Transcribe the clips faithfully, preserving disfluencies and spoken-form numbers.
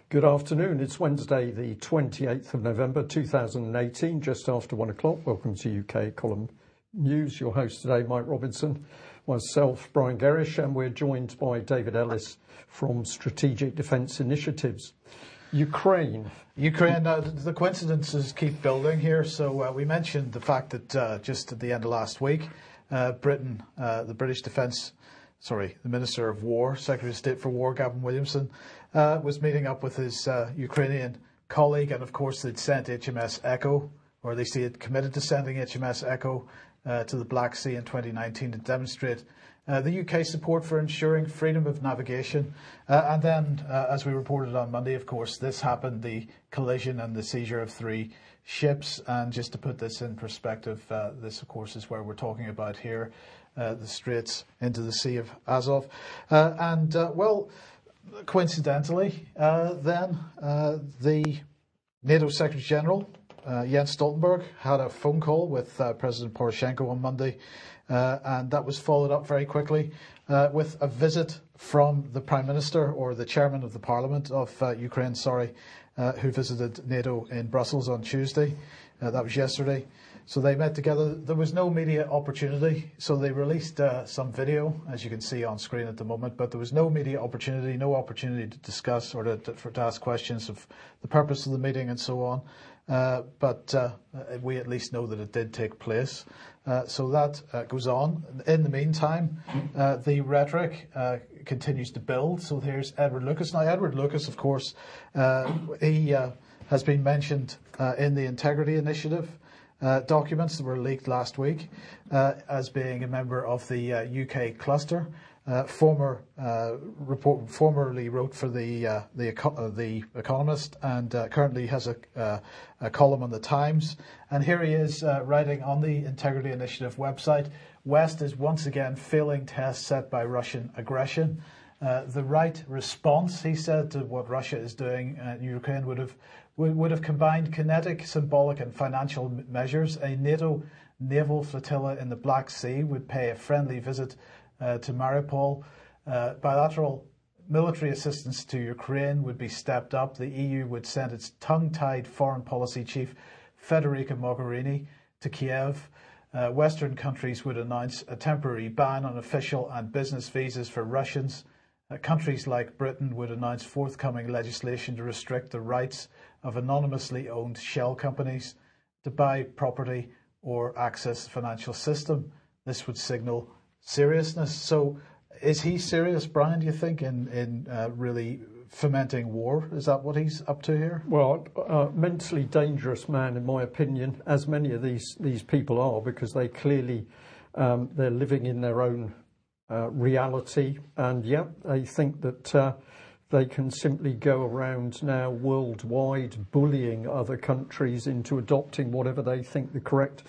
Good afternoon. It's Wednesday, the twenty-eighth of November, two thousand eighteen, just after one o'clock. Welcome to U K Column News. Your host today, Mike Robinson, myself, Brian Gerrish, and we're joined by David Ellis from Strategic Defence Initiatives. Ukraine. Ukraine, uh, the coincidences keep building here. So uh, we mentioned the fact that uh, just at the end of last week, uh, Britain, uh, the British Defence, sorry, the Minister of War, Secretary of State for War, Gavin Williamson, uh, was meeting up with his uh, Ukrainian colleague. And of course, they'd sent H M S Echo, or at least he had committed to sending H M S Echo uh, to the Black Sea in twenty nineteen to demonstrate Uh, the U K support for ensuring freedom of navigation. Uh, and then, uh, as we reported on Monday, of course, this happened, the collision and the seizure of three ships. And just to put this in perspective, uh, this, of course, is where we're talking about here, uh, the straits into the Sea of Azov. Uh, and, uh, well, coincidentally, uh, then, uh, the NATO Secretary-General, uh, Jens Stoltenberg, had a phone call with uh, President Poroshenko on Monday. Uh, and that was followed up very quickly uh, with a visit from the Prime Minister, or the Chairman of the Parliament of uh, Ukraine, sorry, uh, who visited NATO in Brussels on Tuesday. Uh, that was yesterday. So they met together. There was no media opportunity, so they released uh, some video, as you can see on screen at the moment, but there was no media opportunity, no opportunity to discuss or to, to, for, to ask questions of the purpose of the meeting and so on. Uh, but uh, we at least know that it did take place. Uh, so that uh, goes on. In the meantime, uh, the rhetoric uh, continues to build. So here's Edward Lucas. Now, Edward Lucas, of course, uh, he uh, has been mentioned uh, in the Integrity Initiative uh, documents that were leaked last week uh, as being a member of the uh, U K cluster. Uh, former uh, report, formerly wrote for the uh, the, uh, the Economist, and uh, currently has a, uh, a column on the Times. And here he is uh, writing on the Integrity Initiative website: West is once again failing tests set by Russian aggression. Uh, the right response, he said, to what Russia is doing in Ukraine would have would, would have combined kinetic, symbolic, and financial measures. A NATO naval flotilla in the Black Sea would pay a friendly visit Uh, to Mariupol. Uh, bilateral military assistance to Ukraine would be stepped up. The E U would send its tongue-tied foreign policy chief, Federica Mogherini, to Kiev. Uh, Western countries would announce a temporary ban on official and business visas for Russians. Uh, countries like Britain would announce forthcoming legislation to restrict the rights of anonymously owned shell companies to buy property or access the financial system. This would signal seriousness. So is he serious, Brian, do you think, in, in uh, really fomenting war? Is that what he's up to here? Well, uh, mentally dangerous man, in my opinion, as many of these, these people are, because they clearly, um, they're living in their own uh, reality. And, yeah, they think that uh, they can simply go around now worldwide bullying other countries into adopting whatever they think the correct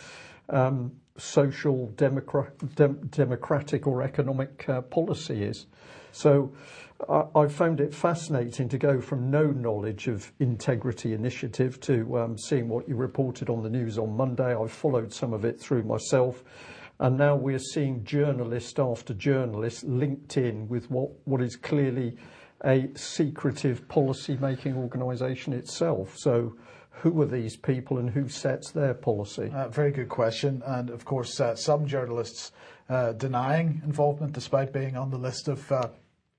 um social, democra- dem- democratic or economic uh, policy is. So I, I found it fascinating to go from no knowledge of Integrity Initiative to um, seeing what you reported on the news on Monday. I've followed some of it through myself. And now we're seeing journalist after journalist linked in with what, what is clearly a secretive policy-making organisation itself. So who are these people and who sets their policy? Uh, very good question. And of course, uh, some journalists uh, denying involvement, despite being on the list of uh,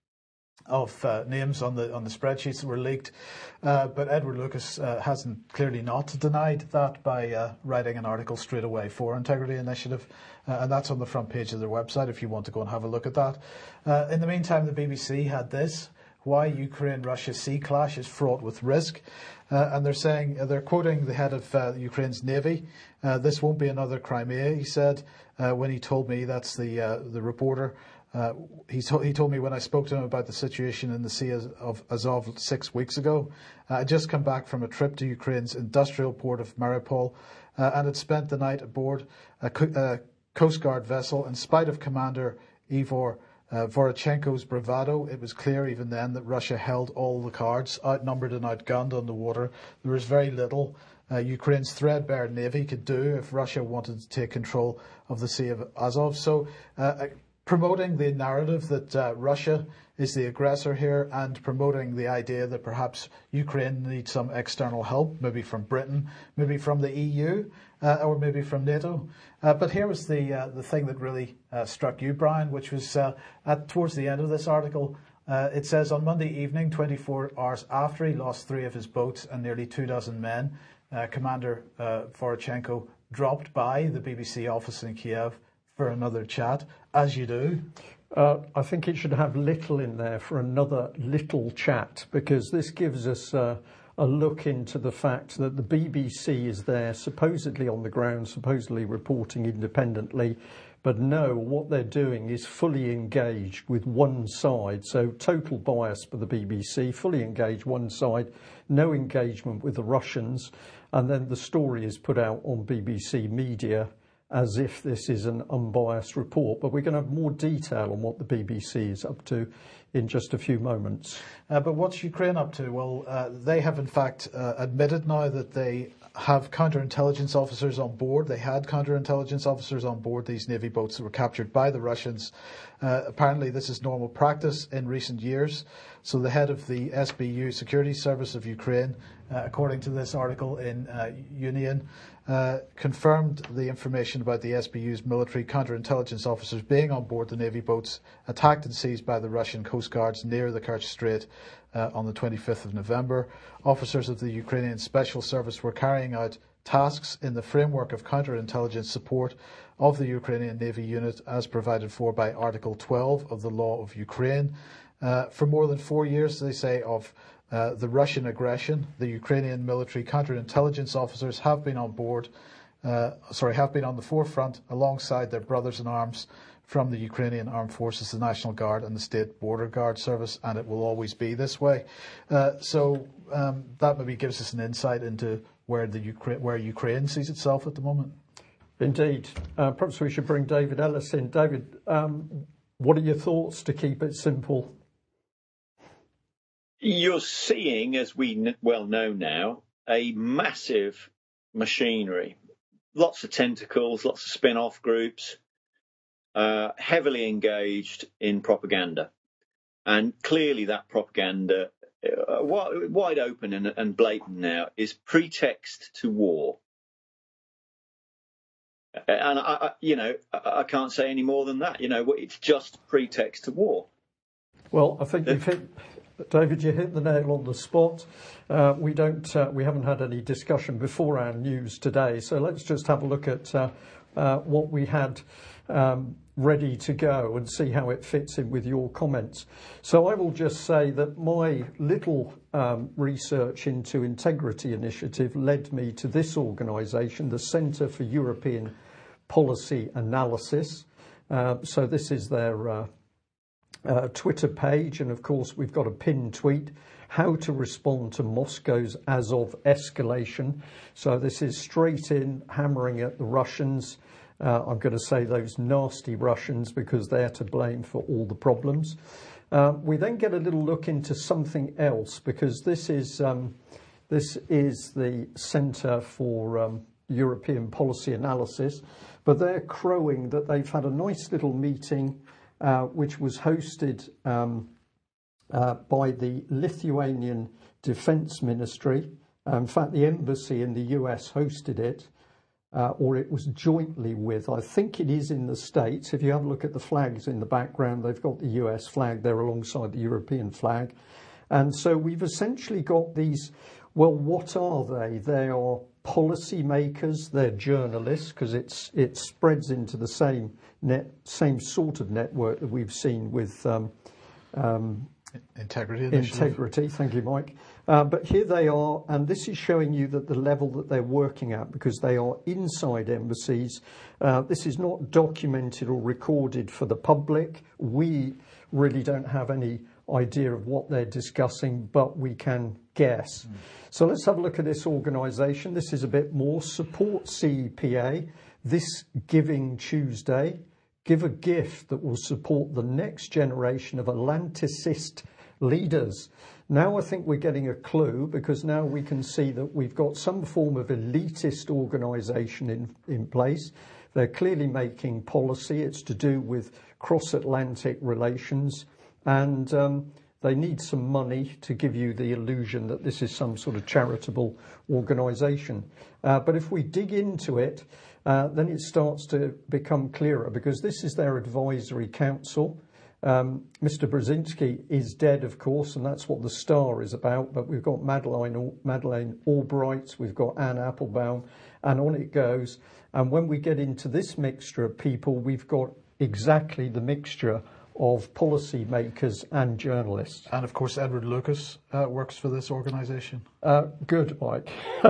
of uh, names on the on the spreadsheets that were leaked. Uh, but Edward Lucas uh, hasn't clearly not denied that by uh, writing an article straight away for Integrity Initiative, uh, and that's on the front page of their website if you want to go and have a look at that. Uh, in the meantime, the B B C had this: why Ukraine-Russia sea clash is fraught with risk. Uh, and they're saying, uh, they're quoting the head of uh, Ukraine's Navy. Uh, this won't be another Crimea, he said, uh, when he told me, that's the uh, the reporter, uh, he, to- he told me when I spoke to him about the situation in the Sea of Azov six weeks ago. Uh, I'd just come back from a trip to Ukraine's industrial port of Mariupol uh, and had spent the night aboard a, co- a Coast Guard vessel. In spite of Commander Ivor Uh, Vorochenko's bravado, it was clear even then that Russia held all the cards, outnumbered and outgunned on the water. There was very little uh, Ukraine's threadbare navy could do if Russia wanted to take control of the Sea of Azov. So uh, promoting the narrative that uh, Russia is the aggressor here and promoting the idea that perhaps Ukraine needs some external help, maybe from Britain, maybe from the E U, uh, or maybe from NATO. Uh, but here was the uh, the thing that really uh, struck you, Brian, which was uh, at towards the end of this article. Uh, it says, on Monday evening, twenty-four hours after he lost three of his boats and nearly two dozen men, uh, Commander uh, Vorochenko dropped by the B B C office in Kiev for another chat, as you do. Uh, I think it should have little in there for another little chat, because this gives us uh, a look into the fact that the B B C is there, supposedly on the ground, supposedly reporting independently, but no, what they're doing is fully engaged with one side. So total bias for the B B C, fully engaged one side, no engagement with the Russians, and then the story is put out on B B C Media as if this is an unbiased report. But we're going to have more detail on what the B B C is up to in just a few moments. Uh, but what's Ukraine up to? Well, uh, they have in fact uh, admitted now that they have counterintelligence officers on board. They had counterintelligence officers on board these Navy boats that were captured by the Russians. Uh, apparently this is normal practice in recent years. So the head of the S B U, Security Service of Ukraine, uh, according to this article in uh, Union, uh, confirmed the information about the S B U's military counterintelligence officers being on board the Navy boats attacked and seized by the Russian Coast Guards near the Kerch Strait uh, on the twenty-fifth of November. Officers of the Ukrainian Special Service were carrying out tasks in the framework of counterintelligence support of the Ukrainian Navy unit as provided for by Article twelve of the Law of Ukraine. Uh, for more than four years, they say, of uh, the Russian aggression, the Ukrainian military counterintelligence officers have been on board, uh, sorry, have been on the forefront alongside their brothers in arms from the Ukrainian Armed Forces, the National Guard and the State Border Guard Service, and it will always be this way. Uh, so um, that maybe gives us an insight into where the Ukra- where Ukraine sees itself at the moment. Indeed. Uh, perhaps we should bring David Ellis in. David, um, what are your thoughts, to keep it simple? You're seeing, as we well know now, a massive machinery, lots of tentacles, lots of spin-off groups, uh, heavily engaged in propaganda. And clearly that propaganda, uh, wide open and, and blatant now, is pretext to war. And, I, I, you know, I, I can't say any more than that. You know, it's just pretext to war. Well, I think you've hit... David, you hit the nail on the spot. Uh, we don't, uh, we haven't had any discussion before our news today, so let's just have a look at uh, uh, what we had um, ready to go and see how it fits in with your comments. So I will just say that my little um, research into Integrity Initiative led me to this organisation, the Centre for European Policy Analysis. Uh, so this is their Uh, Uh, Twitter page, and of course we've got a pinned tweet, how to respond to Moscow's Azov escalation. So this is straight in hammering at the Russians. Uh, I'm going to say those nasty Russians, because they're to blame for all the problems. Uh, we then get a little look into something else, because this is um, this is the Centre for um, European Policy Analysis, but they're crowing that they've had a nice little meeting Uh, which was hosted um, uh, by the Lithuanian Defence Ministry. Uh, in fact, the embassy in the U S hosted it, uh, or it was jointly with, I think it is in the States. If you have a look at the flags in the background, they've got the U S flag there alongside the European flag. And so we've essentially got these, well, what are they? They are policy makers, they're journalists, because it's it spreads into the same net, same sort of network that we've seen with um, um, Integrity Initiative. Integrity, thank you, Mike. Uh, but here they are, and this is showing you that the level that they're working at, because they are inside embassies. Uh, this is not documented or recorded for the public. We really don't have any idea of what they're discussing, but we can guess. Mm. So let's have a look at this organisation. This is a bit more. Support C E P A, this Giving Tuesday. Give a gift that will support the next generation of Atlanticist leaders. Now I think we're getting a clue, because now we can see that we've got some form of elitist organisation in, in place. They're clearly making policy. It's to do with cross-Atlantic relations. and um, they need some money to give you the illusion that this is some sort of charitable organisation. Uh, but if we dig into it, uh, then it starts to become clearer, because this is their advisory council. Um, Mister Brzezinski is dead, of course, and that's what the Star is about. But we've got Madeleine, Madeleine Albright, we've got Anne Applebaum, and on it goes. And when we get into this mixture of people, we've got exactly the mixture of policy makers and journalists. And of course, Edward Lucas uh, works for this organisation. Uh, good, Mike.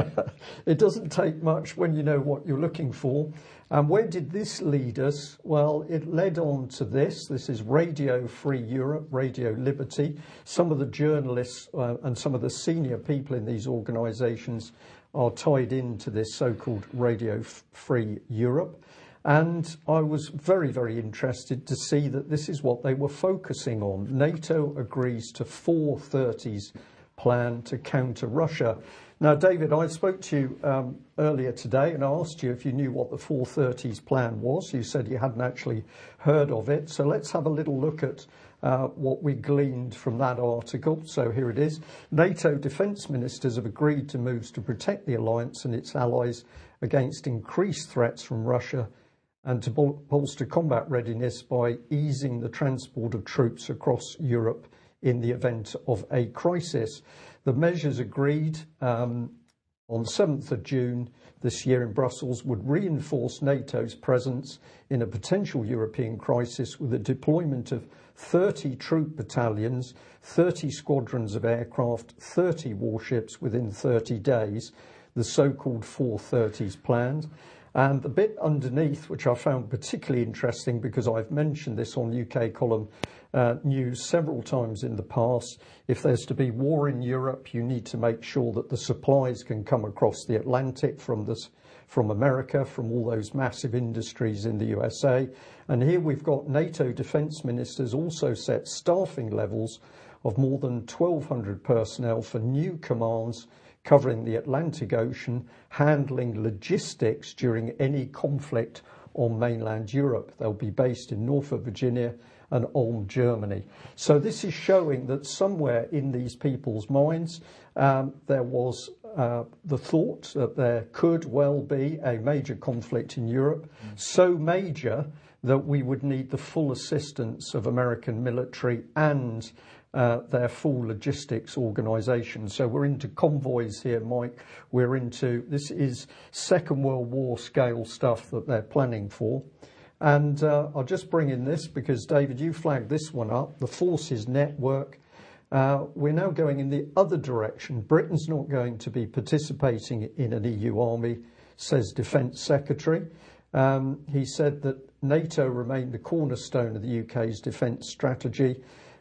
It doesn't take much when you know what you're looking for. And where did this lead us? Well, it led on to this. This is Radio Free Europe, Radio Liberty. Some of the journalists uh, and some of the senior people in these organisations are tied into this so-called Radio Free Europe. And I was very, very interested to see that this is what they were focusing on. NATO agrees to four thirties plan to counter Russia. Now, David, I spoke to you um, earlier today and I asked you if you knew what the four thirties plan was. You said you hadn't actually heard of it. So let's have a little look at uh, what we gleaned from that article. So here it is. NATO defence ministers have agreed to moves to protect the alliance and its allies against increased threats from Russia, and to bol- bolster combat readiness by easing the transport of troops across Europe in the event of a crisis. The measures agreed um, on seventh of June this year in Brussels would reinforce NATO's presence in a potential European crisis with the deployment of thirty troop battalions, thirty squadrons of aircraft, thirty warships within thirty days, the so-called four thirties plans. And the bit underneath, which I found particularly interesting because I've mentioned this on U K column uh, news several times in the past, if there's to be war in Europe, you need to make sure that the supplies can come across the Atlantic from this, from America, from all those massive industries in the U S A. And here we've got NATO defence ministers also set staffing levels of more than twelve hundred personnel for new commands covering the Atlantic Ocean, handling logistics during any conflict on mainland Europe. They'll be based in Norfolk, Virginia and Ulm, Germany. So this is showing that somewhere in these people's minds um, there was uh, the thought that there could well be a major conflict in Europe, mm. so major that we would need the full assistance of American military and Uh, their full logistics organisation. So we're into convoys here, Mike. We're into, this is Second World War scale stuff that they're planning for. And uh, I'll just bring in this because, David, you flagged this one up, the Forces Network. Uh, we're now going in the other direction. Britain's not going to be participating in an E U army, says Defence Secretary. Um, he said that NATO remained the cornerstone of the U K's defence strategy.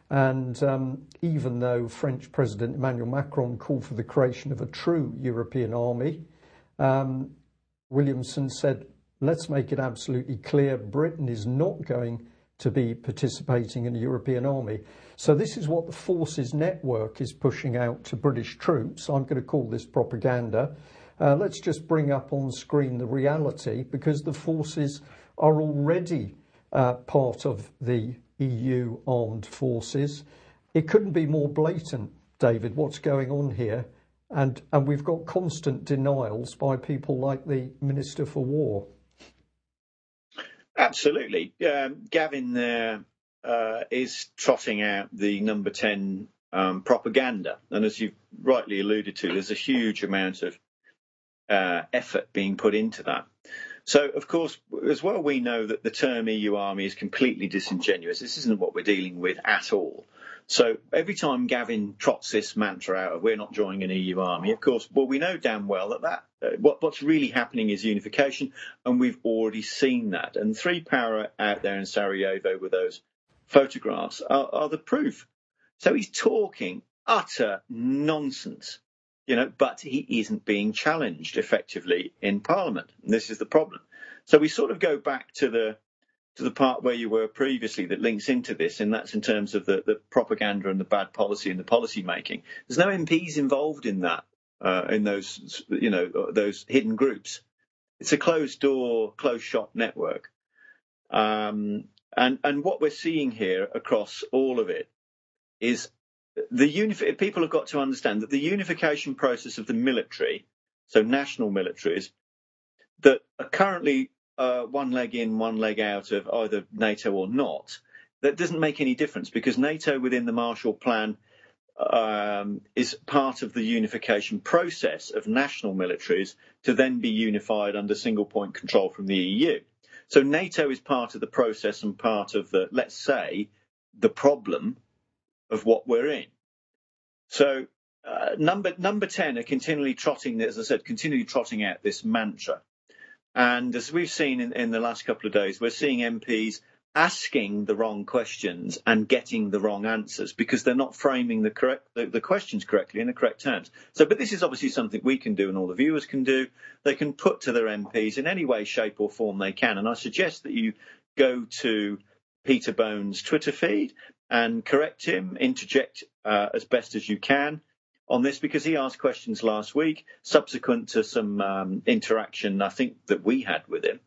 And um, even though French President Emmanuel Macron called for the creation of a true European army, um, Williamson said, let's make it absolutely clear, Britain is not going to be participating in a European army. So this is what the Forces Network is pushing out to British troops. I'm going to call this propaganda. Uh, let's just bring up on screen the reality, because the forces are already uh, part of the E U armed forces. It couldn't be more blatant, David, what's going on here. And, and we've got constant denials by people like the Minister for War. Absolutely. Um, Gavin there uh, is trotting out the number ten um, propaganda. And as you've rightly alluded to, there's a huge amount of uh, effort being put into that. So, of course, as well, we know that the term E U army is completely disingenuous. This isn't what we're dealing with at all. So every time Gavin trots this mantra out of we're not joining an E U army, of course, well, we know damn well that, that uh, what, what's really happening is unification, and we've already seen that. And Three Power out there in Sarajevo with those photographs are, are the proof. So he's talking utter nonsense. You know, but he isn't being challenged effectively in Parliament. And this is the problem. So we sort of go back to the to the part where you were previously that links into this, and that's in terms of the, the propaganda and the bad policy and the policy making. There's no M Ps involved in that, uh, in those, you know, those hidden groups. It's a closed door, closed shop network. Um, and, and what we're seeing here across all of it is the unif- people have got to understand that the unification process of the military, so national militaries, that are currently uh, one leg in, one leg out of either NATO or not, that doesn't make any difference because NATO within the Marshall Plan um, is part of the unification process of national militaries to then be unified under single point control from the E U. So NATO is part of the process and part of the, let's say, the problem of what we're in. So uh, number number ten are continually trotting, as I said, continually trotting out this mantra. And as we've seen in, in the last couple of days, we're seeing M Ps asking the wrong questions and getting the wrong answers because they're not framing the correct the, the questions correctly in the correct terms. So, but this is obviously something we can do and all the viewers can do. They can put to their M Ps in any way, shape or form they can. And I suggest that you go to Peter Bone's Twitter feed and correct him, interject uh, as best as you can on this, because he asked questions last week subsequent to some um, interaction I think that we had with him.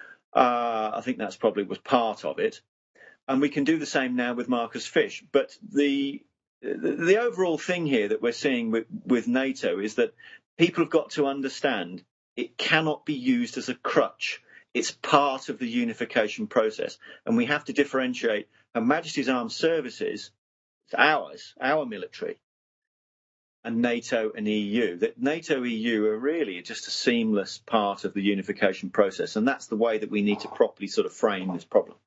Uh, I think that's probably was part of it. And we can do the same now with Marcus Fish. But the the, the overall thing here that we're seeing with, with NATO is that people have got to understand it cannot be used as a crutch. It's part of the unification process. And we have to differentiate Her Majesty's Armed Services, it's ours, our military, and NATO and E U. That NATO E U are really just a seamless part of the unification process. And that's the way that we need to properly sort of frame this problem.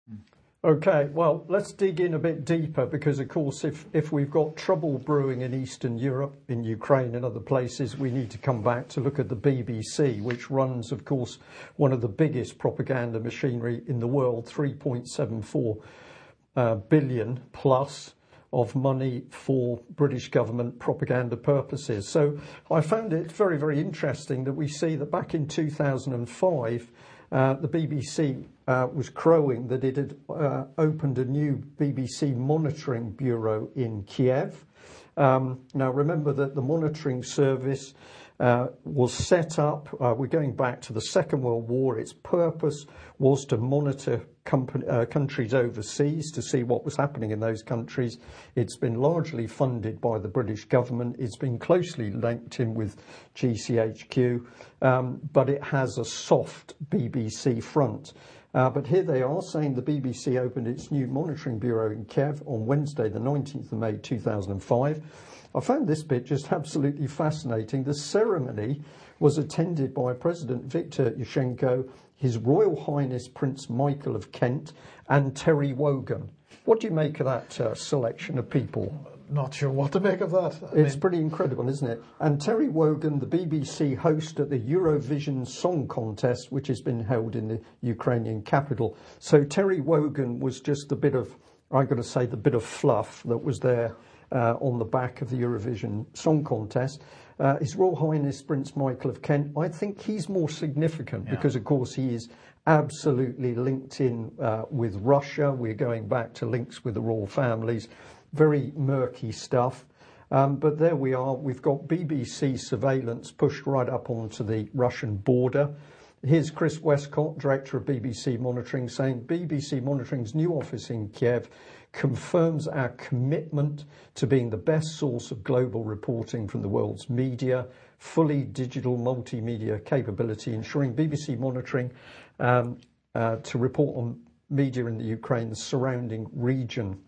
Okay, well, let's dig in a bit deeper because, of course, if, if we've got trouble brewing in Eastern Europe, in Ukraine and other places, we need to come back to look at the B B C, which runs, of course, one of the biggest propaganda machinery in the world, three point seven four uh, billion plus of money for British government propaganda purposes. So I found it very, very interesting that we see that back in two thousand five, uh, the B B C uh, was crowing that it had uh, opened a new B B C monitoring bureau in Kiev. Um, now, remember that the monitoring service uh, was set up, uh, we're going back to the Second World War. Its purpose was to monitor company, uh, countries overseas to see what was happening in those countries. It's been largely funded by the British government. It's been closely linked in with G C H Q, um, but it has a soft B B C front. Uh, but here they are saying the B B C opened its new monitoring bureau in Kiev on Wednesday, the nineteenth of May, two thousand five. I found this bit just absolutely fascinating. The ceremony was attended by President Viktor Yushchenko, His Royal Highness Prince Michael of Kent, and Terry Wogan. What do you make of that uh, selection of people? Not sure what to make of that. I it's mean... pretty incredible, isn't it? And Terry Wogan, the B B C host at the Eurovision Song Contest, which has been held in the Ukrainian capital. So Terry Wogan was just the bit of, I'm going to say, the bit of fluff that was there uh, on the back of the Eurovision Song Contest. Uh, His Royal Highness Prince Michael of Kent, I think he's more significant yeah. because, of course, he is absolutely linked in uh, with Russia. We're going back to links with the royal families. Very murky stuff. Um, but there we are. We've got B B C surveillance pushed right up onto the Russian border. Here's Chris Westcott, Director of B B C Monitoring, saying B B C Monitoring's new office in Kiev confirms our commitment to being the best source of global reporting from the world's media, fully digital multimedia capability, ensuring B B C Monitoring um, uh, to report on media in the Ukraine, the surrounding region.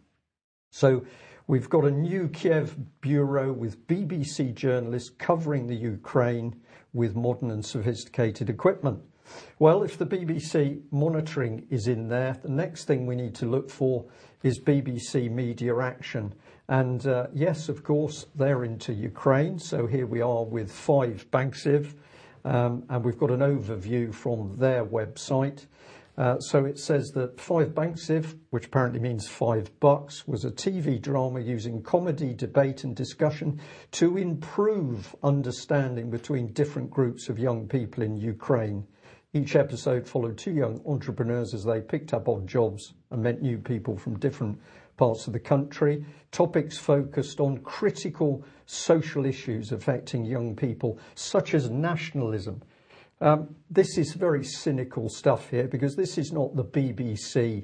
So we've got a new Kiev bureau with B B C journalists covering the Ukraine with modern and sophisticated equipment. Well, if the B B C monitoring is in there, the next thing we need to look for is B B C Media Action. And uh, yes, of course, they're into Ukraine. So here we are with Five Bagsiv, um, and we've got an overview from their website. Uh, so it says that Five Bagsiv, which apparently means five bucks, was a T V drama using comedy, debate and discussion to improve understanding between different groups of young people in Ukraine. Each episode followed two young entrepreneurs as they picked up odd jobs and met new people from different parts of the country. Topics focused on critical social issues affecting young people, such as nationalism. Um, this is very cynical stuff here because this is not the B B C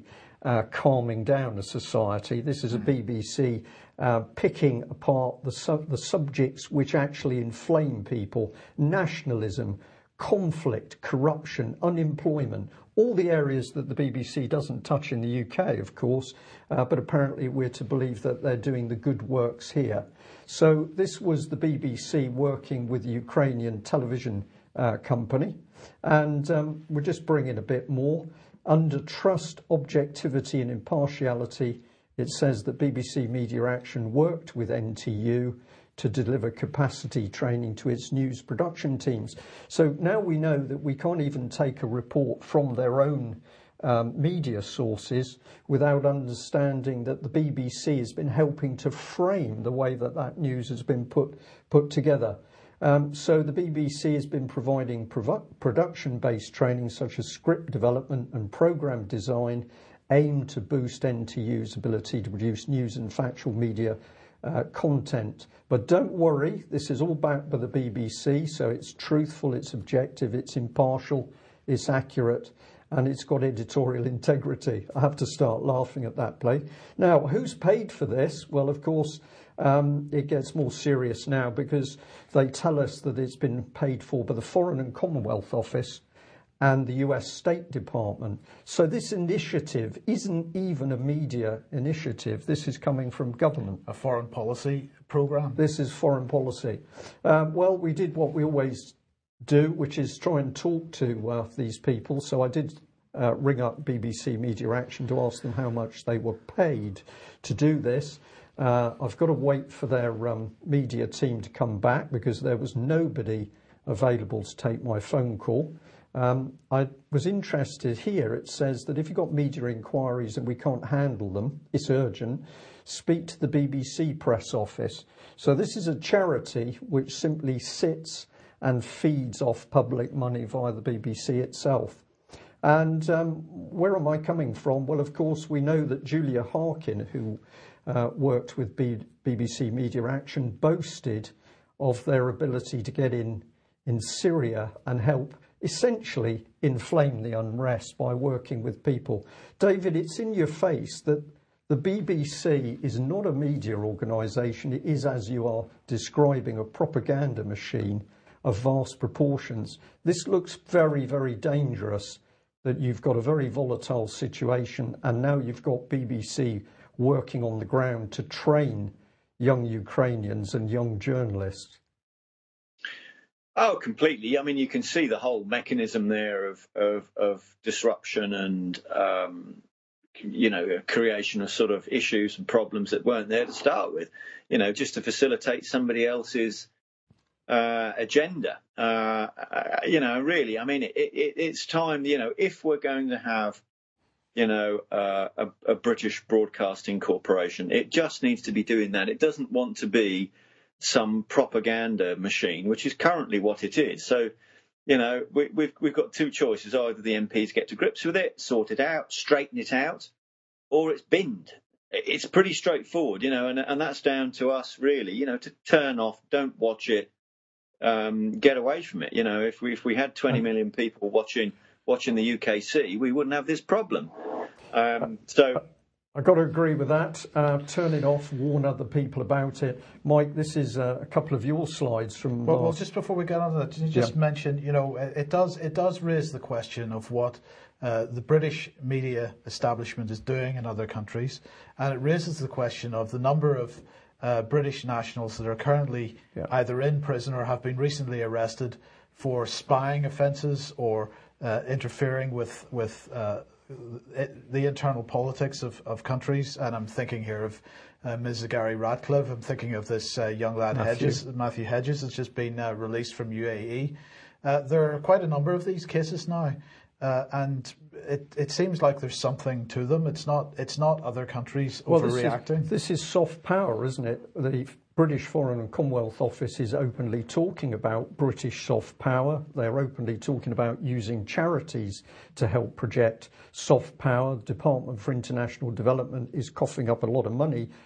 uh, calming down a society. This is a B B C uh, picking apart the, su- the subjects which actually inflame people: nationalism, conflict, corruption, unemployment, all the areas that the B B C doesn't touch in the U K, of course, uh, but apparently we're to believe that they're doing the good works here. So this was the B B C working with the Ukrainian television uh, company, and um, we're just bringing a bit more. Under trust, objectivity and impartiality, it says that B B C Media Action worked with N T U to deliver capacity training to its news production teams. So now we know that we can't even take a report from their own um, media sources without understanding that the B B C has been helping to frame the way that that news has been put put together. Um, so the B B C has been providing provo- production-based training such as script development and programme design aimed to boost N T U's ability to produce news and factual media uh, content. But don't worry, this is all backed by the B B C, so it's truthful, it's objective, it's impartial, it's accurate, and it's got editorial integrity. I have to start laughing at that play. Now, who's paid for this? Well, of course, um, it gets more serious now because they tell us that it's been paid for by the Foreign and Commonwealth Office and the U S State Department. So this initiative isn't even a media initiative. This is coming from government. A foreign policy program? This is foreign policy. Um, well, we did what we always do, which is try and talk to uh, these people. So I did uh, ring up B B C Media Action to ask them how much they were paid to do this. Uh, I've got to wait for their um, media team to come back because there was nobody available to take my phone call. Um, I was interested here. It says that if you've got media inquiries and we can't handle them, it's urgent, speak to the B B C press office. So this is a charity which simply sits and feeds off public money via the B B C itself. And um, where am I coming from? Well, of course, we know that Julia Harkin, who uh, worked with B- BBC Media Action, boasted of their ability to get in in Syria and help essentially inflame the unrest by working with people. David, it's in your face that the B B C is not a media organisation. It is, as you are describing, a propaganda machine of vast proportions. This looks very, very dangerous, that you've got a very volatile situation and now you've got B B C working on the ground to train young Ukrainians and young journalists. Oh, completely. I mean, you can see the whole mechanism there of of, of disruption and, um, you know, creation of sort of issues and problems that weren't there to start with, you know, just to facilitate somebody else's uh, agenda. Uh, you know, really, I mean, it, it, it's time, you know, if we're going to have, you know, uh, a, a British Broadcasting Corporation, it just needs to be doing that. It doesn't want to be some propaganda machine, which is currently what it is. So, you know, we, we've we've got two choices: either the M Ps get to grips with it, sort it out, straighten it out, or it's binned. It's pretty straightforward, you know, and and that's down to us, really, you know, to turn off, don't watch it, um, get away from it. You know, if we if we had twenty million people watching watching the U K C, we wouldn't have this problem. Um, so. I've got to agree with that. Uh, turn it off, warn other people about it. Mike, this is uh, a couple of your slides from. Well, well, just before we get on to that, you just yeah. mention, you know, it does it does raise the question of what uh, the British media establishment is doing in other countries, and it raises the question of the number of uh, British nationals that are currently yeah. either in prison or have been recently arrested for spying offences or uh, interfering with with. Uh, the internal politics of, of countries, and I'm thinking here of uh, Miz Gary Ratcliffe. I'm thinking of this uh, young lad Matthew. Hedges, Matthew Hedges, has just been uh, released from U A E. Uh, there are quite a number of these cases now, uh, and it, it seems like there's something to them. It's not it's not other countries well, overreacting. This is, this is soft power, isn't it? The British Foreign and Commonwealth Office is openly talking about British soft power. They're openly talking about using charities to help project soft power. The Department for International Development is coughing up a lot of money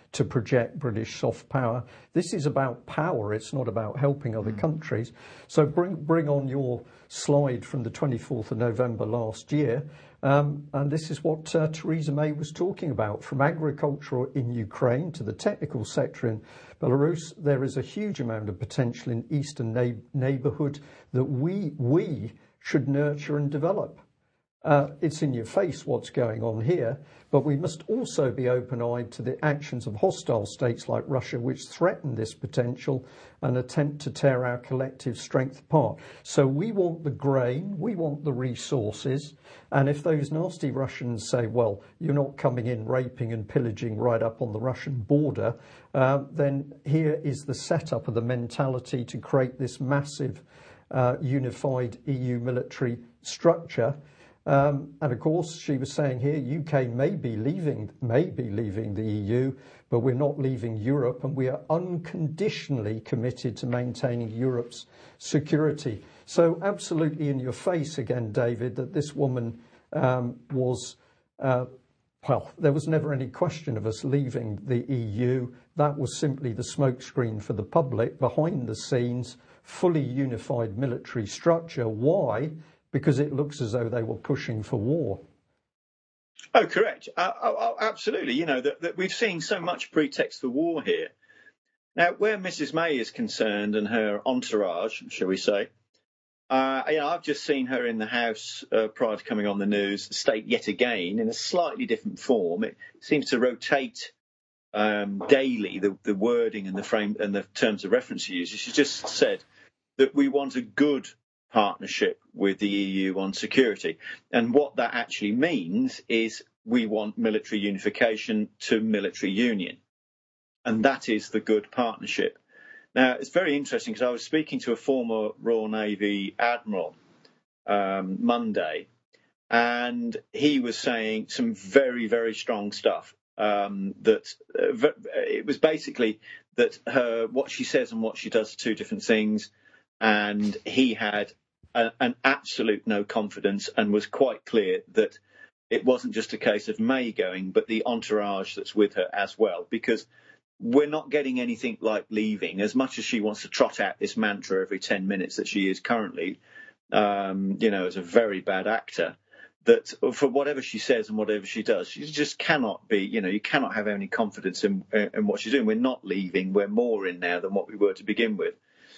to project British soft power. This is about power. It's not about helping other mm. countries. So bring bring on your slide from the twenty-fourth of November last year. Um, and this is what uh, Theresa May was talking about. From agriculture in Ukraine to the technical sector in Belarus, there is a huge amount of potential in eastern na- neighbourhood that we we should nurture and develop. Uh, it's in your face what's going on here, but we must also be open-eyed to the actions of hostile states like Russia, which threaten this potential and attempt to tear our collective strength apart. So we want the grain, we want the resources, and if those nasty Russians say, well, you're not coming in raping and pillaging right up on the Russian border, uh, then here is the setup of the mentality to create this massive uh, unified E U military structure. Um, and of course, she was saying here, U K may be leaving, may be leaving the E U, but we're not leaving Europe, and we are unconditionally committed to maintaining Europe's security. So absolutely in your face again, David, that this woman um, was, uh, well, there was never any question of us leaving the E U. That was simply the smokescreen for the public. Behind the scenes, fully unified military structure. Why? Because it looks as though they were pushing for war. Oh, correct. Uh, oh, oh, absolutely. You know, that, that we've seen so much pretext for war here. Now, where Missus May is concerned and her entourage, shall we say, uh, you know, I've just seen her in the House uh, prior to coming on the news state yet again in a slightly different form. It seems to rotate um, daily the, the wording and the frame and the terms of reference she uses. She just said that we want a good partnership with the E U on security. And what that actually means is we want military unification to military union. And that is the good partnership. Now, it's very interesting because I was speaking to a former Royal Navy admiral um, Monday, and he was saying some very, very strong stuff. Um, that uh, it was basically that her what she says and what she does are two different things. And he had a, an absolute no confidence and was quite clear that it wasn't just a case of May going, but the entourage that's with her as well, because we're not getting anything like leaving. As much as she wants to trot out this mantra every ten minutes that she is currently, um, you know, as a very bad actor, that for whatever she says and whatever she does, she just cannot be, you know, you cannot have any confidence in, in what she's doing. We're not leaving. We're more in now than what we were to begin with.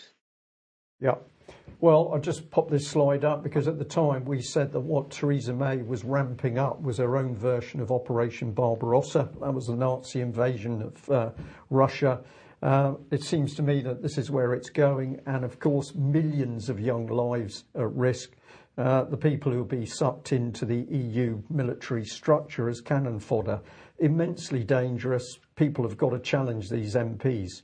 Yeah. Well, I'll just pop this slide up because at the time we said that what Theresa May was ramping up was her own version of Operation Barbarossa. That was the Nazi invasion of uh, Russia. Uh, it seems to me that this is where it's going. And of course, millions of young lives at risk. Uh, the people who will be sucked into the E U military structure as cannon fodder. Immensely dangerous. People have got to challenge these M Ps.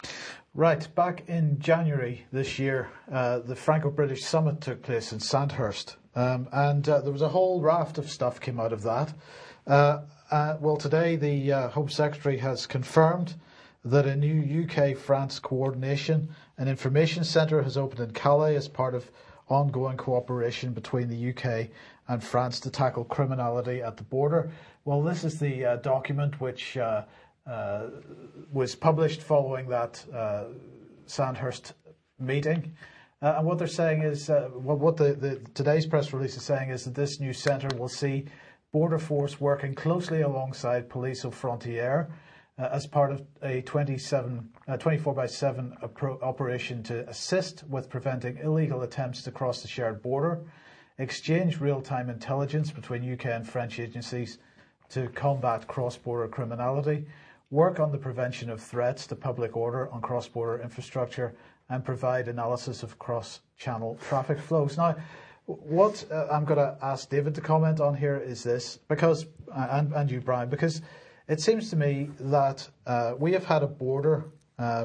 Right, back in January this year, uh, the Franco-British summit took place in Sandhurst, um, and uh, there was a whole raft of stuff came out of that. Uh, uh, well, today the uh, Home Secretary has confirmed that a new U K-France coordination and information centre has opened in Calais as part of ongoing cooperation between the U K and France to tackle criminality at the border. Well, this is the uh, document which Uh, Uh, was published following that uh, Sandhurst meeting. Uh, and what they're saying is, uh, what, what the, the today's press release is saying is that this new centre will see Border Force working closely alongside Police aux Frontières uh, as part of a twenty-seven, uh, twenty-four by seven appro- operation to assist with preventing illegal attempts to cross the shared border, exchange real-time intelligence between U K and French agencies to combat cross-border criminality, work on the prevention of threats to public order on cross-border infrastructure, and provide analysis of cross-channel traffic flows. Now, what uh, I'm going to ask David to comment on here is this, because, uh, and, and you, Brian, because it seems to me that uh, we have had a border uh,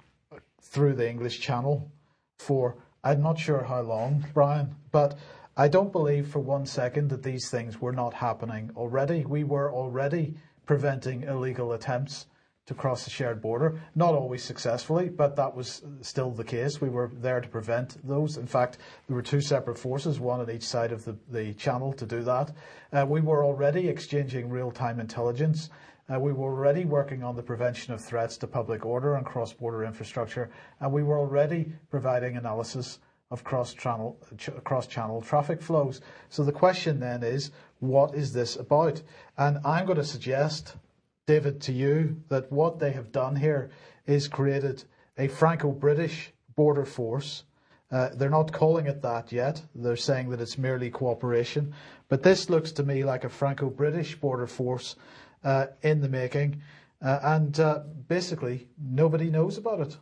through the English Channel for, I'm not sure how long, Brian, but I don't believe for one second that these things were not happening already. We were already preventing illegal attempts to cross the shared border, not always successfully, but that was still the case. We were there to prevent those. In fact, there were two separate forces, one on each side of the, the channel to do that. Uh, we were already exchanging real-time intelligence Uh, we were already working on the prevention of threats to public order and cross-border infrastructure, and we were already providing analysis of cross-channel ch- cross-channel traffic flows. So the question then is, what is this about? And I'm going to suggest, David, to you that what they have done here is created a Franco-British border force. Uh, they're not calling it that yet. They're saying that it's merely cooperation. But this looks to me like a Franco-British border force uh, in the making. Uh, and uh, basically, nobody knows about it.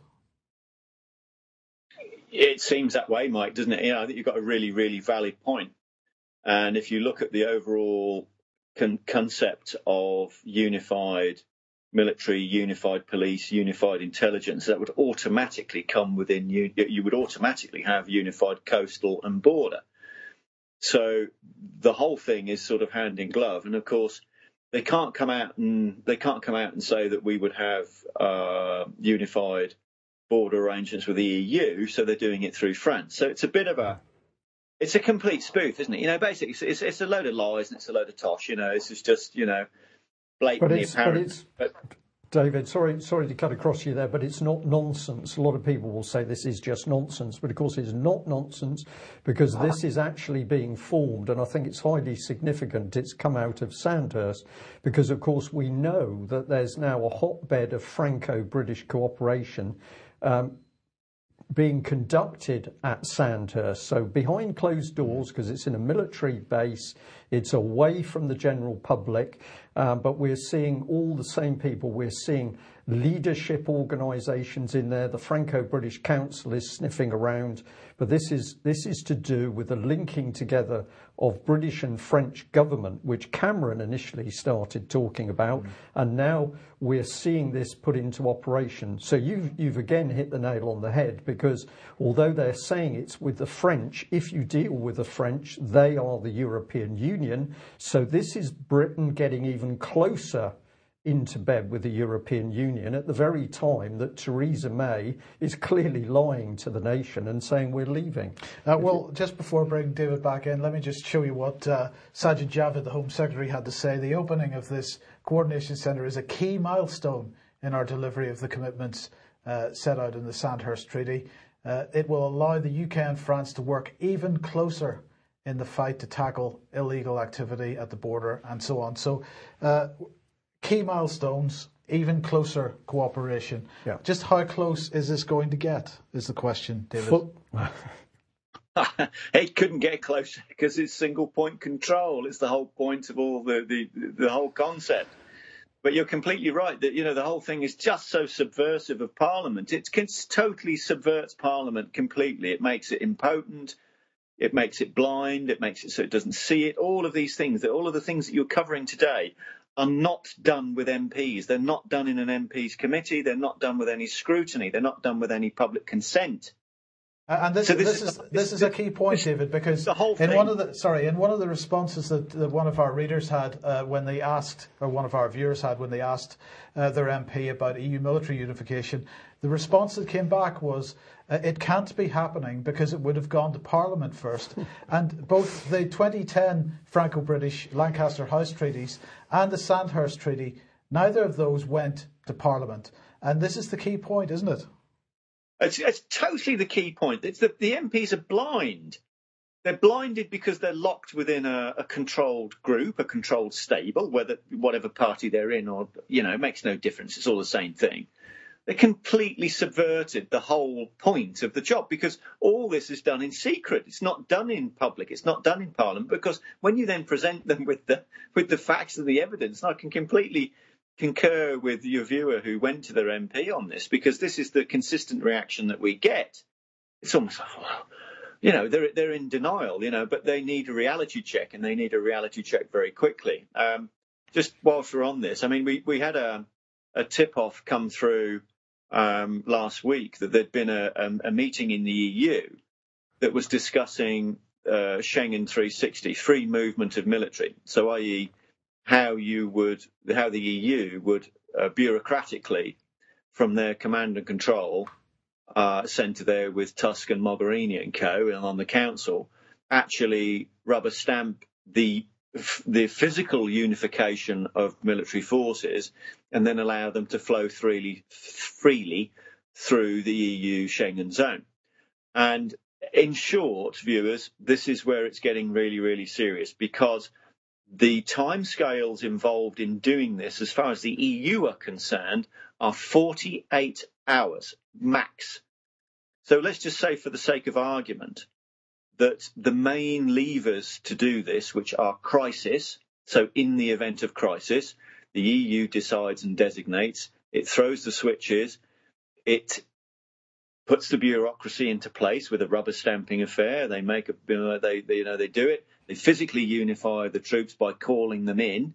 It seems that way, Mike, doesn't it? Yeah, I think you've got a really, really valid point. And if you look at the overall con- concept of unified military, unified police, unified intelligence, that would automatically come within you. You would automatically have unified coastal and border. So the whole thing is sort of hand in glove. And of course, they can't come out and they can't come out and say that we would have uh, unified border arrangements with the E U. So they're doing it through France. So it's a bit of a it's a complete spoof, isn't it? You know, basically, it's, it's, it's a load of lies and it's a load of tosh. You know, this is just, you know, blatantly but it's, apparent. But it's, but, David, sorry, sorry to cut across you there, but it's not nonsense. A lot of people will say this is just nonsense, but of course it's not nonsense because this is actually being formed, and I think it's highly significant. It's come out of Sandhurst because, of course, we know that there's now a hotbed of Franco-British cooperation um, being conducted at Sandhurst. So behind closed doors, because it's in a military base, it's away from the general public, um, but we're seeing all the same people. We're seeing leadership organisations in there. The Franco-British Council is sniffing around, but this is this is to do with the linking together of British and French government, which Cameron initially started talking about, mm. and now we're seeing this put into operation. So you've, you've again hit the nail on the head, because although they're saying it's with the French, if you deal with the French, they are the European Union. So this is Britain getting even closer into bed with the European Union at the very time that Theresa May is clearly lying to the nation and saying we're leaving. Uh, well, just before bringing David back in, let me just show you what uh, Sajid Javid, the Home Secretary, had to say. The opening of this coordination centre is a key milestone in our delivery of the commitments uh, set out in the Sandhurst Treaty. Uh, it will allow the U K and France to work even closer in the fight to tackle illegal activity at the border and so on. So, uh, key milestones, even closer cooperation. Yeah. Just how close is this going to get, is the question, David. For- it couldn't get closer because it's single point control. It's the whole point of all the, the, the whole concept. But you're completely right that, you know, the whole thing is just so subversive of Parliament. It totally subverts Parliament completely. It makes it impotent. It makes it blind. It makes it so it doesn't see it. All of these things, all of the things that you're covering today are not done with M Ps. They're not done in an M P's committee. They're not done with any scrutiny. They're not done with any public consent. Uh, and this, so this, this is this, this is a key point, David, because the whole in one of the sorry in one of the responses that, that one of our readers had uh, when they asked, or one of our viewers had when they asked uh, their M P about E U military unification, the response that came back was uh, it can't be happening because it would have gone to Parliament first. And both the twenty ten Franco-British Lancaster House treaties and the Sandhurst Treaty, neither of those went to Parliament. And this is the key point, isn't it? It's, it's totally the key point. It's that the M Ps are blind. They're blinded because they're locked within a, a controlled group, a controlled stable, whether whatever party they're in, or, you know, it makes no difference. It's all the same thing. They completely subverted the whole point of the job because all this is done in secret. It's not done in public. It's not done in Parliament, because when you then present them with the with the facts and the evidence, I can completely concur with your viewer who went to their M P on this, because this is the consistent reaction that we get. It's almost like, well, you know, they're they're in denial, you know, but they need a reality check, and they need a reality check very quickly. Um, just whilst we're on this, I mean, we, we had a, a tip-off come through um, last week that there'd been a, a, a meeting in the E U that was discussing uh, Schengen three sixty, free movement of military. So, that is, how you would, how the E U would uh, bureaucratically, from their command and control uh, centre there with Tusk and Mogherini and co, and on the council, actually rubber stamp the f- the physical unification of military forces and then allow them to flow freely, freely through the E U Schengen zone. And in short, viewers, this is where it's getting really, really serious, because the timescales involved in doing this, as far as the E U are concerned, are forty-eight hours max. So let's just say, for the sake of argument, that the main levers to do this, which are crisis, so in the event of crisis, the E U decides and designates, it throws the switches, it puts the bureaucracy into place with a rubber stamping affair. They make a, you know, they, they, you know, they do it. They physically unify the troops by calling them in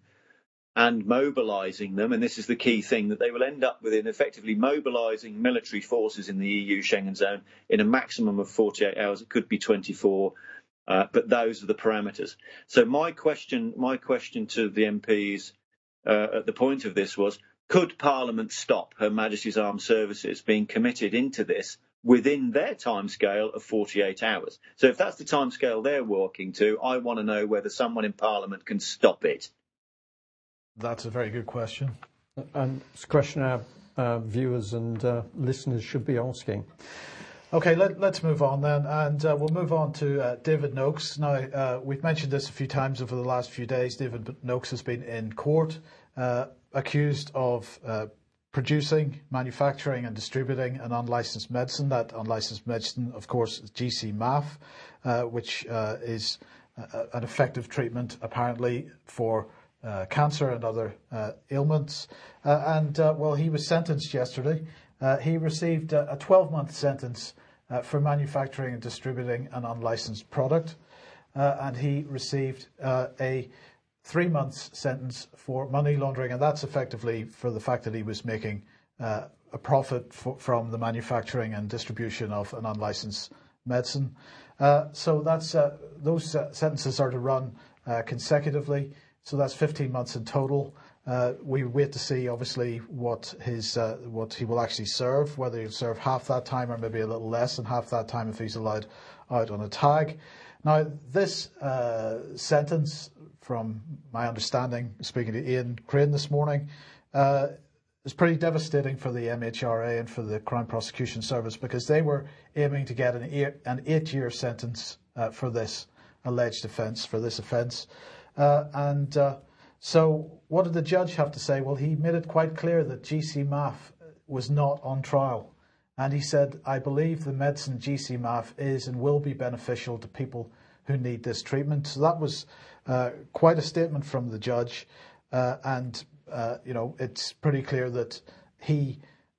and mobilising them. And this is the key thing, that they will end up with, in effectively mobilising military forces in the E U Schengen zone in a maximum of forty-eight hours. It could be twenty-four, uh, but those are the parameters. So my question, my question to the M Ps uh, at the point of this was, could Parliament stop Her Majesty's Armed Services being committed into this within their timescale of forty-eight hours? So if that's the timescale they're working to, I want to know whether someone in Parliament can stop it. That's a very good question. And it's a question our uh, viewers and uh, listeners should be asking. Okay, let, let's move on then, and uh, we'll move on to uh, David Noakes. Now, uh, we've mentioned this a few times over the last few days. David Noakes has been in court, uh, accused of uh, producing, manufacturing and distributing an unlicensed medicine. That unlicensed medicine, of course, is G C M A F, uh, which uh, is uh, an effective treatment, apparently, for uh, cancer and other uh, ailments. Uh, and, uh, well, he was sentenced yesterday. Uh, he received a twelve-month sentence uh, for manufacturing and distributing an unlicensed product, uh, and he received uh, a three-month sentence for money laundering, and that's effectively for the fact that he was making uh, a profit for, from the manufacturing and distribution of an unlicensed medicine. Uh, so that's uh, those uh, sentences are to run uh, consecutively, so that's fifteen months in total. Uh, we wait to see, obviously, what his uh, what he will actually serve, whether he'll serve half that time or maybe a little less than half that time if he's allowed out on a tag. Now, this uh, sentence, from my understanding, speaking to Ian Crane this morning, uh, is pretty devastating for the M H R A and for the Crown Prosecution Service, because they were aiming to get an eight, an eight-year sentence uh, for this alleged offence, for this offence. Uh, and uh, so what did the judge have to say? Well, he made it quite clear that G C M A F was not on trial. And he said, I believe the medicine G C M A F is and will be beneficial to people who need this treatment. So that was uh, quite a statement from the judge. Uh, and, uh, you know, it's pretty clear that he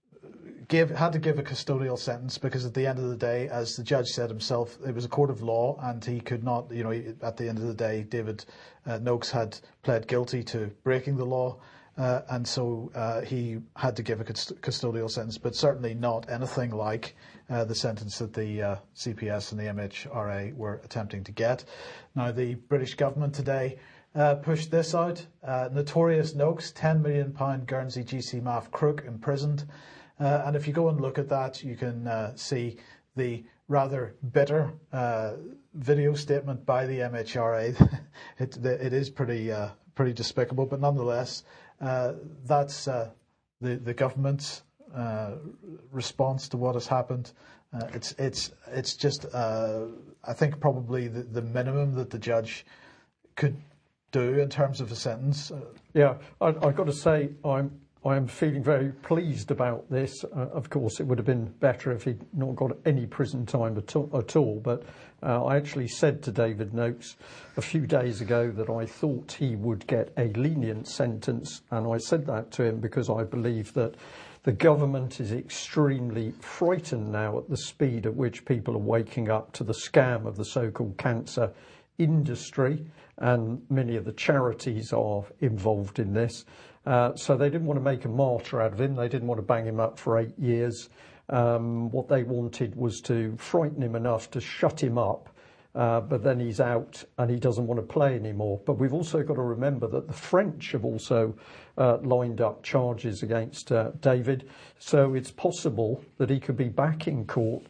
gave, had to give a custodial sentence, because at the end of the day, as the judge said himself, it was a court of law and he could not, you know, at the end of the day, David uh, Noakes had pled guilty to breaking the law. Uh, and so uh, he had to give a cust- custodial sentence, but certainly not anything like uh, the sentence that the uh, C P S and the M H R A were attempting to get. Now, the British government today uh, pushed this out. Uh, Notorious Noakes, ten million pounds Guernsey G C M A F crook imprisoned. Uh, and if you go and look at that, you can uh, see the rather bitter uh, video statement by the M H R A. it, it is pretty, uh, pretty despicable, but nonetheless, Uh, that's uh, the the government's uh, response to what has happened. Uh, it's it's it's just uh, I think probably the, the minimum that the judge could do in terms of a sentence. Yeah, I, I've got to say I'm I am feeling very pleased about this. Uh, of course, it would have been better if he'd not got any prison time at all. At all but uh, I actually said to David Noakes a few days ago that I thought he would get a lenient sentence, and I said that to him because I believe that the government is extremely frightened now at the speed at which people are waking up to the scam of the so-called cancer industry, and many of the charities are involved in this. Uh, so they didn't want to make a martyr out of him. They didn't want to bang him up for eight years. Um, what they wanted was to frighten him enough to shut him up, uh, but then he's out and he doesn't want to play anymore. But we've also got to remember that the French have also uh, lined up charges against uh, David. So it's possible that he could be back in court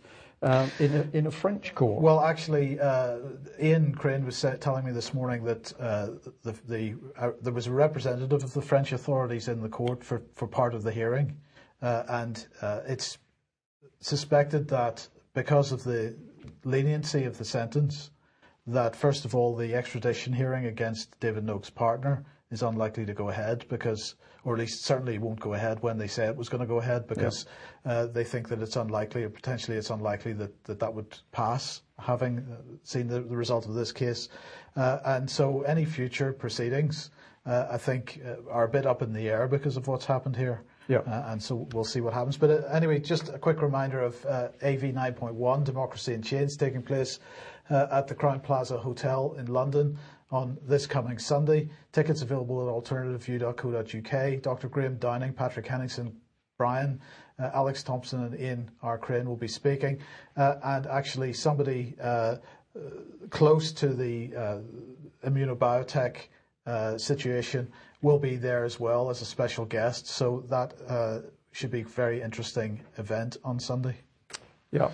um, in a in a French court. Well, actually, uh, Ian Crane was sa- telling me this morning that uh, the, the uh, there was a representative of the French authorities in the court for, for part of the hearing, uh, and uh, it's suspected that because of the leniency of the sentence, that first of all the extradition hearing against David Noak's partner is unlikely to go ahead because, or at least certainly won't go ahead when they say it was going to go ahead because yeah. uh, they think that it's unlikely, or potentially it's unlikely that that, that would pass, having uh, seen the, the result of this case. Uh, and so any future proceedings, uh, I think, uh, are a bit up in the air because of what's happened here. Yeah. Uh, and so we'll see what happens. But uh, anyway, just a quick reminder of uh, A V nine point one, Democracy in Chains, taking place uh, at the Crown Plaza Hotel in London on this coming Sunday. Tickets available at alternative view dot co dot U K. Doctor Graham Downing, Patrick Henningsen, Brian, uh, Alex Thompson and Ian R. Crane will be speaking. Uh, and actually somebody uh, uh, close to the uh, immunobiotech uh, situation will be there as well as a special guest. So that uh, should be a very interesting event on Sunday. Yeah.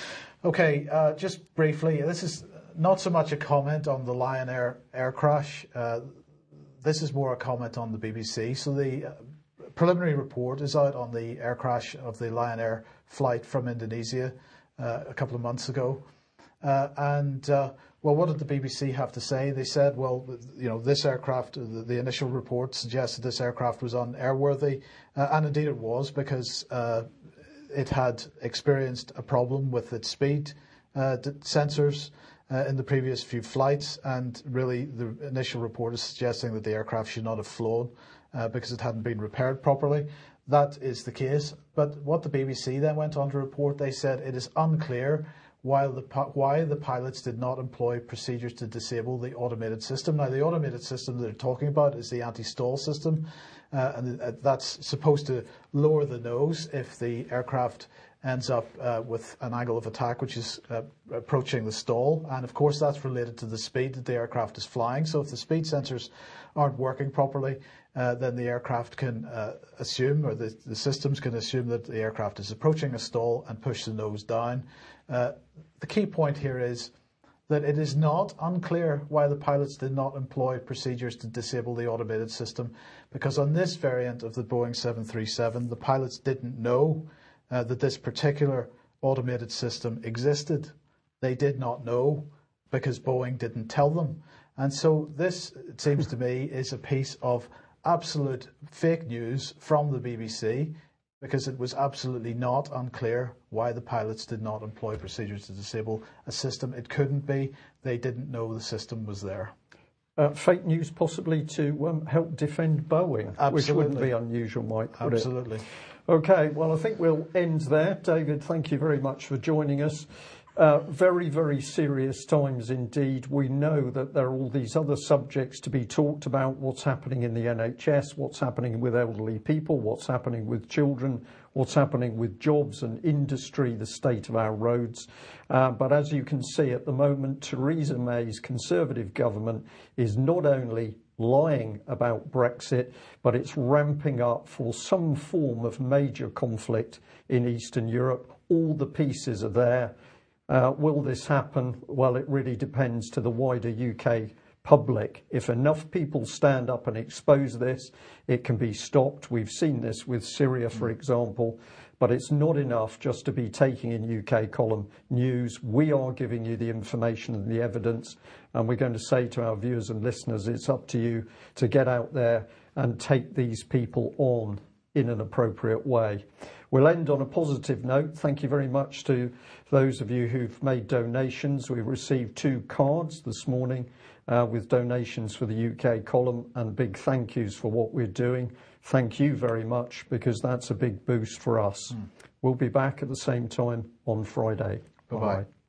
Okay, uh, just briefly, this is not so much a comment on the Lion Air air crash. Uh, this is more a comment on the B B C. So the uh, preliminary report is out on the air crash of the Lion Air flight from Indonesia uh, a couple of months ago. Uh, and, uh, well, what did the B B C have to say? They said, well, you know, this aircraft, the, the initial report suggested this aircraft was unairworthy. Uh, and indeed it was, because uh, it had experienced a problem with its speed uh, sensors Uh, in the previous few flights, and really the initial report is suggesting that the aircraft should not have flown uh, because it hadn't been repaired properly. That is the case. But what the B B C then went on to report, they said it is unclear why the, why the pilots did not employ procedures to disable the automated system. Now, the automated system they're talking about is the anti-stall system, uh, and that's supposed to lower the nose if the aircraft ends up uh, with an angle of attack which is uh, approaching the stall. And of course that's related to the speed that the aircraft is flying. So if the speed sensors aren't working properly, uh, then the aircraft can uh, assume, or the, the systems can assume that the aircraft is approaching a stall and push the nose down. Uh, the key point here is that it is not unclear why the pilots did not employ procedures to disable the automated system, because on this variant of the Boeing seven thirty-seven, the pilots didn't know Uh, that this particular automated system existed. They did not know because Boeing didn't tell them. And so this, it seems to me, is a piece of absolute fake news from the B B C, because it was absolutely not unclear why the pilots did not employ procedures to disable a system. It couldn't be. They didn't know the system was there. Uh, fake news possibly to um, help defend Boeing, Absolutely. Which wouldn't be unusual, Mike, would Absolutely. it? Okay, well, I think we'll end there. David, thank you very much for joining us. Uh, very, very serious times indeed. We know that there are all these other subjects to be talked about, what's happening in the N H S, what's happening with elderly people, what's happening with children, what's happening with jobs and industry, the state of our roads. Uh, but as you can see at the moment, Theresa May's Conservative government is not only lying about Brexit, but it's ramping up for some form of major conflict in Eastern Europe. All the pieces are there. Uh, will this happen? Well, it really depends to the wider U K public. If enough people stand up and expose this, it can be stopped. We've seen this with Syria, for example, but it's not enough just to be taking in U K column news. We are giving you the information and the evidence, and we're going to say to our viewers and listeners, it's up to you to get out there and take these people on in an appropriate way. We'll end on a positive note. Thank you very much to those of you who've made donations. We received two cards this morning uh, with donations for the U K column, and big thank yous for what we're doing. Thank you very much, because that's a big boost for us. Mm. We'll be back at the same time on Friday. Bye-bye. Bye-bye.